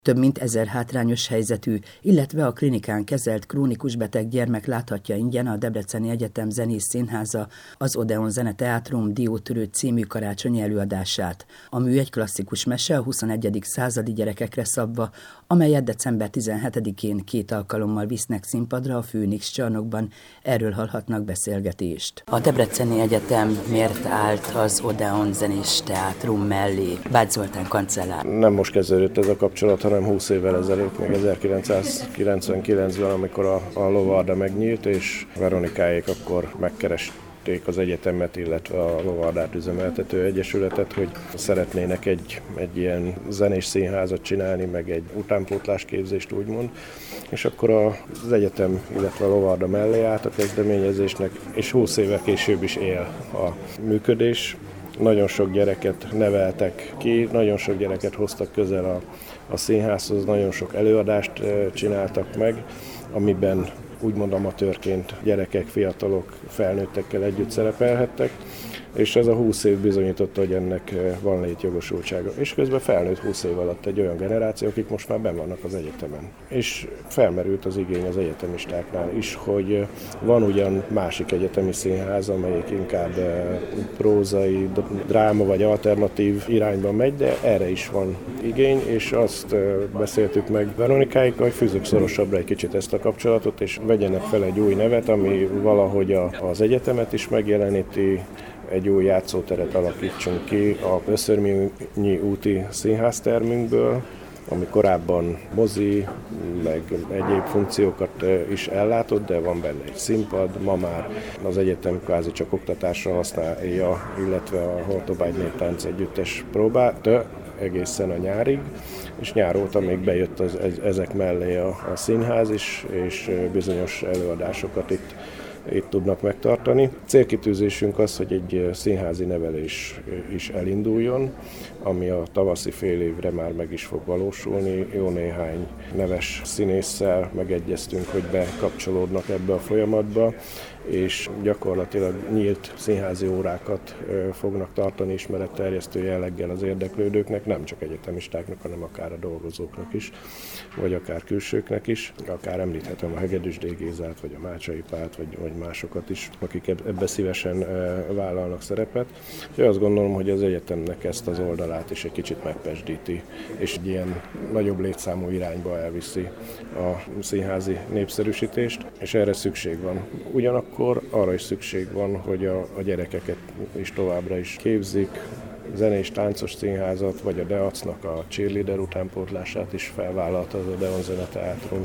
Több mint 1000 hátrányos helyzetű, illetve a klinikán kezelt krónikus beteg gyermek láthatja ingyen a Debreceni Egyetem Zenész Színháza az Odeon Zeneteátrum Diótörő című karácsonyi előadását. A mű egy klasszikus mese a 21. századi gyerekekre szabva, amelyet december 17-én 2 alkalommal visznek színpadra a Főnix csarnokban. Erről hallhatnak beszélgetést. A Debreceni Egyetem miért állt az Odeon Zenés Teátrum mellé? Bács Zoltán kancellár. Nem most kezdődött ez a kapcsolat, hanem 20 évvel ezelőtt, még 1999-ben, amikor a Lovarda megnyílt, és Veronikáék akkor megkeresték az egyetemet, illetve a Lovardát üzemeltető egyesületet, hogy szeretnének egy ilyen zenés színházat csinálni, meg egy utánpótlásképzést úgymond. És akkor az egyetem, illetve a Lovarda mellé állt a kezdeményezésnek, és 20 évvel később is él a működés. Nagyon sok gyereket neveltek ki, nagyon sok gyereket hoztak közel a színházhoz, nagyon sok előadást csináltak meg, amiben úgymond amatőrként gyerekek, fiatalok, felnőttekkel együtt szerepelhettek, és ez a 20 év bizonyította, hogy ennek van létjogosultsága. És közben felnőtt 20 év alatt egy olyan generáció, akik most már benn vannak az egyetemen. És felmerült az igény az egyetemistáknál is, hogy van ugyan másik egyetemi színház, amelyik inkább prózai, dráma vagy alternatív irányba megy, de erre is van igény, és azt beszéltük meg Veronikáikkal, hogy fűzzük szorosabbra egy kicsit ezt a kapcsolatot, és vegyenek fel egy új nevet, ami valahogy az egyetemet is megjeleníti, egy új játszóteret alakítsunk ki a Öszörményi úti színháztermünkből, ami korábban mozi, meg egyéb funkciókat is ellátott, de van benne egy színpad. Ma már az egyetem kvázi csak oktatásra használja, illetve a Hortobágy Néptánc Együttes próbált egészen a nyárig, és nyár óta még bejött ezek mellé a színház is, és bizonyos előadásokat itt tudnak megtartani. Célkitűzésünk az, hogy egy színházi nevelés is elinduljon, ami a tavaszi fél évre már meg is fog valósulni. Jó néhány neves színésszel megegyeztünk, hogy bekapcsolódnak ebbe a folyamatba, és gyakorlatilag nyílt színházi órákat fognak tartani ismeretterjesztő jelleggel az érdeklődőknek, nem csak egyetemistáknak, hanem akár a dolgozóknak is, vagy akár külsőknek is. Akár említhetem a Hegedűs D. Gézát, vagy a Mácsai Pált, vagy másokat is, akik ebbe szívesen vállalnak szerepet. Úgyhogy azt gondolom, hogy az egyetemnek ezt az oldalát is egy kicsit megpesdíti, és egy ilyen nagyobb létszámú irányba elviszi a színházi népszerűsítést, és erre szükség van. Ugyanakkor arra is szükség van, hogy a gyerekeket is továbbra is képzik, zenés táncos színházat, vagy a DEAC-nak a cheerleader utánpótlását is felvállalta az Odeon Zeneteátrum,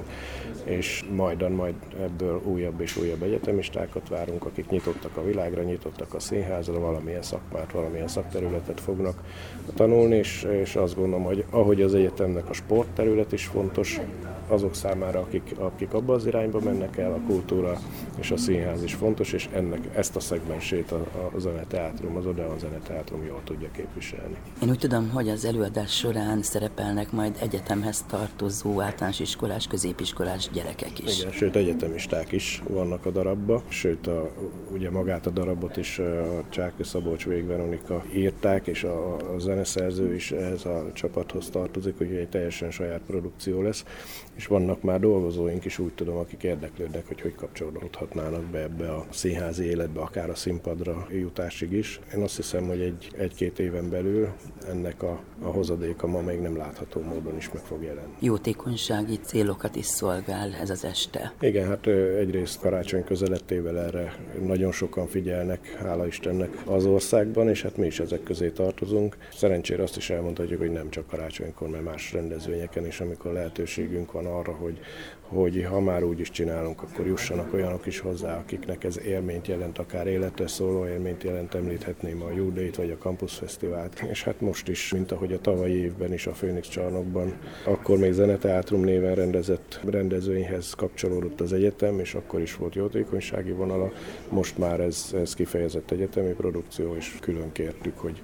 és majd ebből újabb és újabb egyetemistákat várunk, akik nyitottak a világra, nyitottak a színházra, valamilyen szakmát, valamilyen szakterületet fognak tanulni, és azt gondolom, hogy ahogy az egyetemnek a sportterület is fontos, azok számára, akik abba az irányba mennek el, a kultúra és a színház is fontos, és ezt a szegmensét a Zeneteátrum, az Odeon Zeneteátrum jól tudja képviselni. Én úgy tudom, hogy az előadás során szerepelnek majd egyetemhez tartozó általános iskolás, középiskolás gyerekek is. Igen, sőt egyetemisták is vannak a darabba, sőt ugye magát a darabot is a Csáky Szabolcs Vég Veronika írták, és a zeneszerző is ehhez a csapathoz tartozik, hogy egy teljesen saját produkció lesz, és vannak már dolgozóink is, úgy tudom, akik érdeklődnek, hogy kapcsolódhatnának be ebbe a színházi életbe, akár a színpadra jutásig is. Én azt hiszem, hogy egy-két éven belül ennek a hozadéka ma még nem látható módon is meg fog jelenni. Jótékonysági célokat is szolgál ez az este. Igen, hát egyrészt karácsony közelettével erre nagyon sokan figyelnek, hála Istennek az országban, és hát mi is ezek közé tartozunk. Szerencsére azt is elmondhatjuk, hogy nem csak karácsonykor, mert más rendezvényeken is, amikor lehetőségünk van arra, hogy ha már úgy is csinálunk, akkor jussanak olyanok is hozzá, akiknek ez élményt jelent, akár életre szóló élményt jelent, említhetném a Júdeit vagy a Campus Fesztivált. És hát most is, mint ahogy a tavalyi évben is a Főnix csarnokban, akkor még Zeneteátrum néven rendezett rendezvényhez kapcsolódott az egyetem, és akkor is volt jótékonysági vonala. Most már ez kifejezett egyetemi produkció, és külön kértük, hogy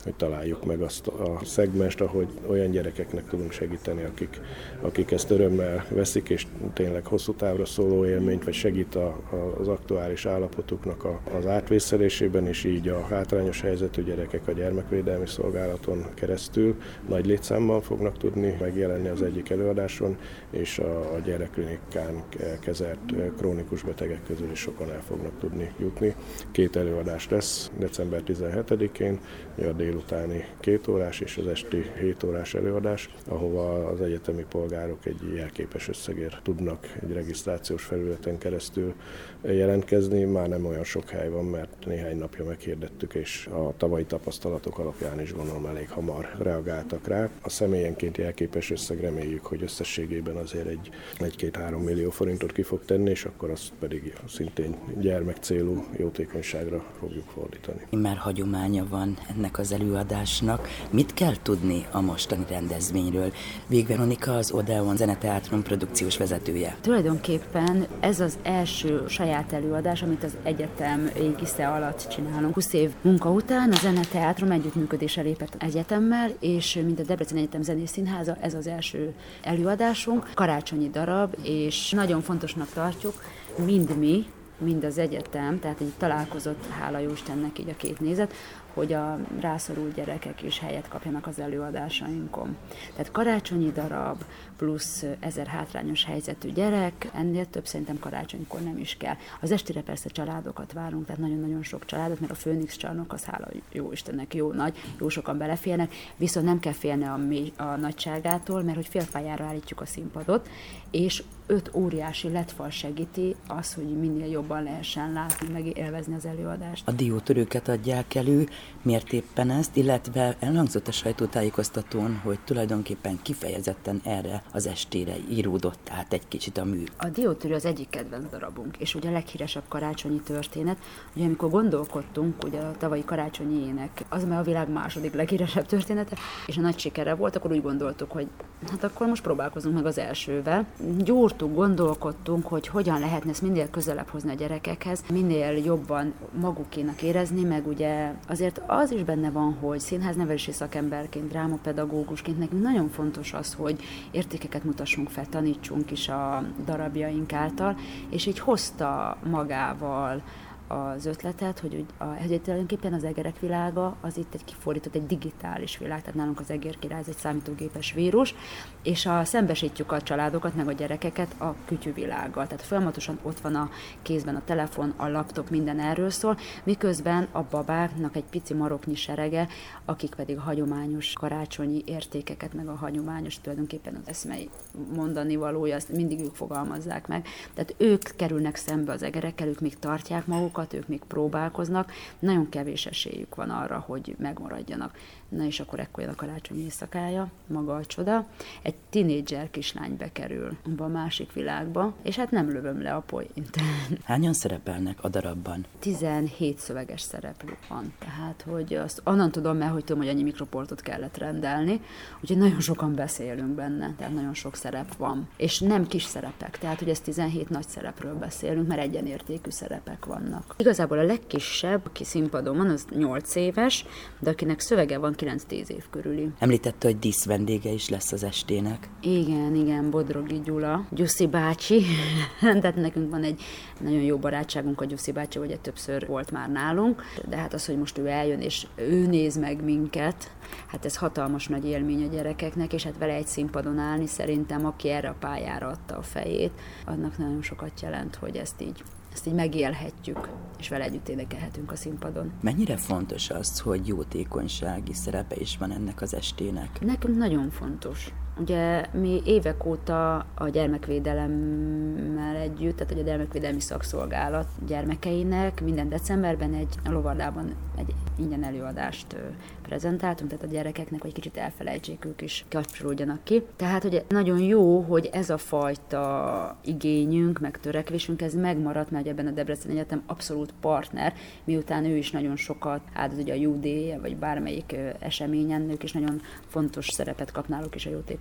hogy találjuk meg azt a szegmest, ahogy olyan gyerekeknek tudunk segíteni, akik ezt örömmel veszik, és tényleg hosszú távra szóló élményt, vagy segít az aktuális állapotuknak az átvészelésében, és így a hátrányos helyzetű gyerekek a gyermekvédelmi szolgálaton keresztül nagy létszámban fognak tudni megjelenni az egyik előadáson, és a gyerekklinikán kezelt krónikus betegek közül is sokan el fognak tudni jutni. 2 előadás lesz december 17-én, a délutáni 2 órás és az esti 7 órás előadás, ahova az egyetemi polgárok egy jelképes összegért tudnak egy regisztrációs felületen keresztül jelentkezni. Már nem olyan sok hely van, mert néhány napja meghirdettük, és a tavalyi tapasztalatok alapján is gondolom elég hamar reagáltak rá. A személyenként jelképes összeg reméljük, hogy összességében azért egy 1-2-3 millió forintot ki fog tenni, és akkor azt pedig szintén gyermekcélú jótékonyságra fogjuk fordítani. Már hagyománya van ennek az előadásnak. Mit kell tudni a mostani rendezvényről? Vég Veronika, az Odeon Zeneteátrum produkciós vezetője. Tulajdonképpen ez az első saját előadás, amit az egyetem égisze alatt csinálunk. 20 év munka után a Zeneteátrum együttműködésre lépett egyetemmel, és mint a Debreceni Egyetem Zenészszínháza, ez az első előadásunk, karácsonyi darab, és nagyon fontosnak tartjuk, mind az egyetem, tehát így találkozott, hála jó Istennek így a két nézet, hogy a rászorult gyerekek is helyet kapjanak az előadásainkon. Tehát karácsonyi darab plusz 1000 hátrányos helyzetű gyerek, ennél több szerintem karácsonykor nem is kell. Az estére persze családokat várunk, tehát nagyon-nagyon sok családot, mert a Főnix csarnok az hála jó Istennek jó nagy, jó sokan beleférnek, viszont nem kell félni a nagyságától, mert hogy félpályára állítjuk a színpadot, és 5 óriási LED-fal segíti az, hogy minél jobban lehessen látni, meg élvezni az előadást. A diótörőket adják elő, miért éppen ezt, illetve elhangzott a sajtótájékoztatón, hogy tulajdonképpen kifejezetten erre az estére íródott át egy kicsit a mű. A diótörő az egyik kedvenc darabunk, és ugye a leghíresebb karácsonyi történet, ugye amikor gondolkodtunk, ugye a tavalyi karácsonyi ének, az már a világ második leghíresebb története, és a nagy sikere volt, akkor úgy gondoltuk, hogy hát akkor most próbálkozunk meg az elsővel. Gyúrtunk, gondolkodtunk, hogy hogyan lehetne ezt minél közelebb hozni a gyerekekhez, minél jobban magukénak érezni, meg ugye azért az is benne van, hogy színháznevelési szakemberként, drámapedagógusként nekünk nagyon fontos az, hogy értékeket mutassunk fel, tanítsunk is a darabjaink által, és így hozta magával az ötletet, hogy tulajdonképpen az egerek világa az itt egy kifordított, egy digitális világ, tehát nálunk az egérkirály ez egy számítógépes vírus, és szembesítjük a családokat, meg a gyerekeket a kütyűvilággal. Tehát folyamatosan ott van a kézben a telefon, a laptop, minden erről szól, miközben a babáknak egy pici maroknyi serege, akik pedig a hagyományos karácsonyi értékeket, meg a hagyományos tulajdonképpen az eszmei mondani valója, azt mindig ők fogalmazzák meg. Tehát ők kerülnek szembe az egerekkel, ők még tartják magukat, ők még próbálkoznak, nagyon kevés esélyük van arra, hogy megmaradjanak. Na és akkor ekkor jön a karácsonyi éjszakája, maga a csoda. Egy tinédzser kislány bekerül a másik világba, és hát nem lövöm le a poént. Hányan szerepelnek a darabban? 17 szöveges szereplő van. Tehát, hogy azt onnan tudom, mert hogy tudom, hogy annyi mikroportot kellett rendelni, úgyhogy nagyon sokan beszélünk benne, tehát nagyon sok szerep van. És nem kis szerepek, tehát hogy ez 17 nagy szerepről beszélünk, mert egyenértékű szerepek vannak. Igazából a legkisebb, aki színpadon van, az 8 éves, de akinek szövege van, 9-10 év körüli. Említette, hogy díszvendége is lesz az estének. Igen, Bodrogi Gyula, Gyuszi bácsi, tehát nekünk van egy nagyon jó barátságunk a Gyuszi bácsi, hogy többször volt már nálunk, de hát az, hogy most ő eljön és ő néz meg minket, hát ez hatalmas nagy élmény a gyerekeknek, és hát vele egy színpadon állni szerintem, aki erre a pályára adta a fejét, annak nagyon sokat jelent, hogy ezt így megélhetjük, és vele együtt énekelhetünk a színpadon. Mennyire fontos az, hogy jótékonysági szerepe is van ennek az estének? Nekünk nagyon fontos. Ugye mi évek óta a gyermekvédelemmel együtt, tehát a gyermekvédelmi szakszolgálat gyermekeinek minden decemberben a Lovardában egy ingyen előadást prezentáltunk, tehát a gyerekeknek, hogy kicsit elfelejtsék, ők is kapcsolódjanak ki. Tehát ugye nagyon jó, hogy ez a fajta igényünk, meg törekvésünk, ez megmaradt, mert ebben a Debreceni Egyetem abszolút partner, miután ő is nagyon sokat áldoz ugye a UD vagy bármelyik eseményen, ők is nagyon fontos szerepet kap náluk is a jótékonyság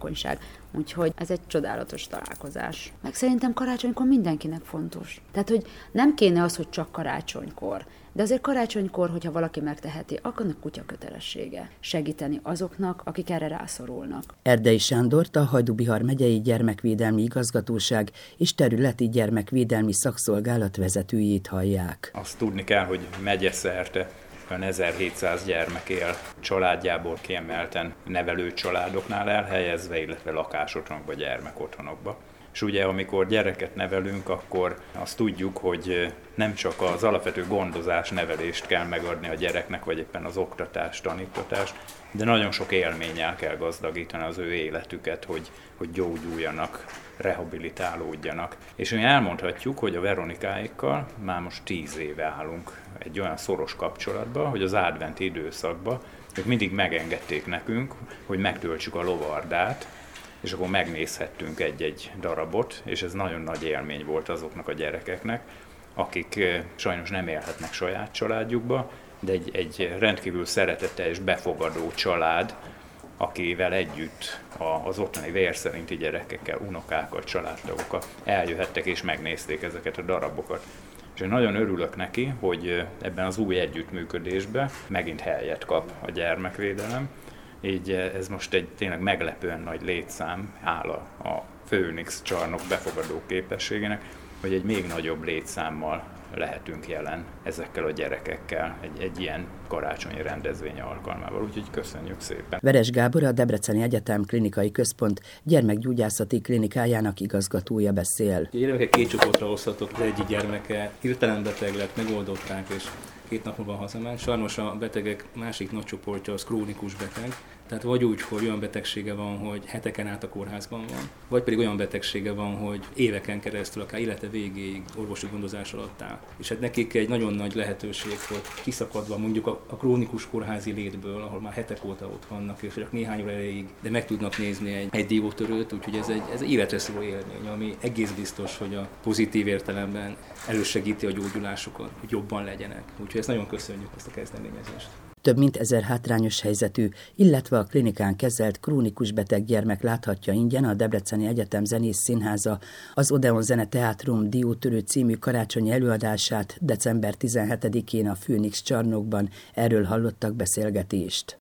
hatékonyság. Úgyhogy ez egy csodálatos találkozás. Meg szerintem karácsonykor mindenkinek fontos. Tehát, hogy nem kéne az, hogy csak karácsonykor. De azért karácsonykor, hogyha valaki megteheti, akkor a kutya kötelessége segíteni azoknak, akik erre rászorulnak. Erdei Sándort, a Hajdú-Bihar megyei gyermekvédelmi igazgatóság és területi gyermekvédelmi szakszolgálat vezetőjét hallják. Azt tudni kell, hogy megyeszerte olyan 1700 gyermek él családjából kiemelten nevelő családoknál elhelyezve, illetve lakásotthonokba, gyermekotthonokba. És ugye, amikor gyereket nevelünk, akkor azt tudjuk, hogy nem csak az alapvető gondozás, nevelést kell megadni a gyereknek, vagy éppen az oktatást, tanítatást, de nagyon sok élménnyel kell gazdagítani az ő életüket, hogy gyógyuljanak, rehabilitálódjanak. És mi elmondhatjuk, hogy a Veronikáikkal már most 10 éve állunk egy olyan szoros kapcsolatban, hogy az adventi időszakban ők mindig megengedték nekünk, hogy megtöltsük a lovardát, és akkor megnézhettünk egy-egy darabot, és ez nagyon nagy élmény volt azoknak a gyerekeknek, akik sajnos nem élhetnek saját családjukba, de egy rendkívül szeretetteljes, befogadó család, akivel együtt az ottani vérszerinti gyerekekkel, unokákkal, családtagokkal eljöhettek és megnézték ezeket a darabokat. És én nagyon örülök neki, hogy ebben az új együttműködésben megint helyet kap a gyermekvédelem. Így ez most egy tényleg meglepően nagy létszám, hála a Főnix csarnok befogadó képességének, hogy egy még nagyobb létszámmal lehetünk jelen ezekkel a gyerekekkel egy ilyen karácsonyi rendezvény alkalmával. Úgyhogy köszönjük szépen. Veres Gábor, a Debreceni Egyetem Klinikai Központ gyermekgyógyászati klinikájának igazgatója beszél. A gyermekek 2 csoportra oszthatók, az egyik gyermeke hirtelen beteg lett, megoldották, és 2 nap múlva hazament. Sajnos a betegek másik nagy csoportja az krónikus beteg, tehát vagy úgy, hogy olyan betegsége van, hogy heteken át a kórházban van, vagy pedig olyan betegsége van, hogy éveken keresztül, akár élete végéig orvosi gondozás alatt áll. És hát nekik egy nagyon nagy lehetőség, hogy kiszakadva mondjuk a krónikus kórházi létből, ahol már hetek óta ott vannak, és csak néhány óra erejéig, de meg tudnak nézni egy diótörőt, úgyhogy ez egy életre szóló élmény, ami egész biztos, hogy a pozitív értelemben elősegíti a gyógyulásukat, hogy jobban legyenek. Úgyhogy ezt nagyon köszönjük, ezt a kezdeményezést. Több mint 1000 hátrányos helyzetű, illetve a klinikán kezelt krónikus beteg gyermek láthatja ingyen a Debreceni Egyetem Zenész Színháza az Odeon Zeneteátrum Diótörő című karácsonyi előadását december 17-én a Főnix csarnokban. Erről hallottak beszélgetést.